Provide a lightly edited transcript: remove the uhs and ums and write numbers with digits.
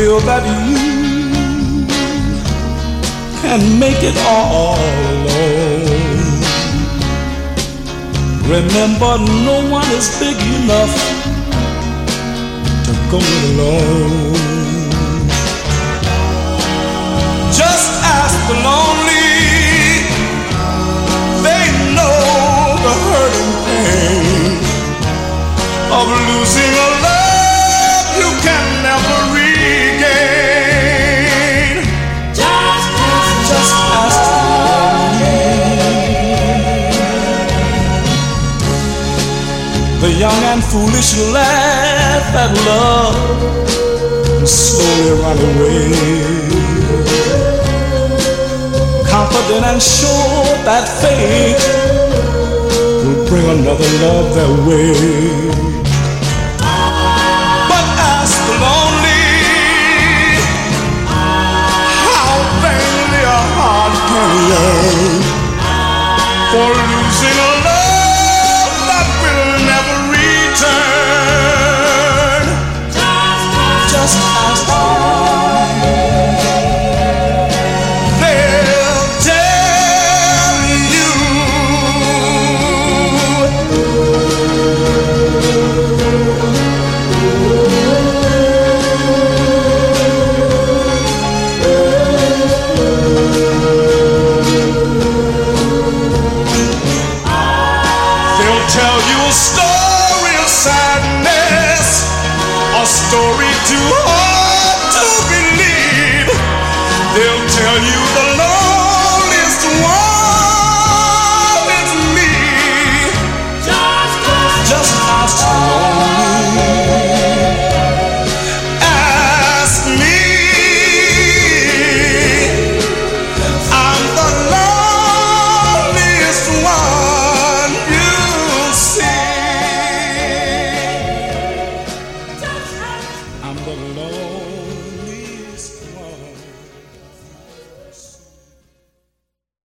feel that you can make it all alone. Remember, no one is big enough to go it alone. Just ask the lonely, they know the hurt and pain of losing a love you can never regain. Just ask the young and foolish laugh at love and slowly run away, confident and sure that fate will bring another love their way. But ask the lonely how vainly a heart can yearn for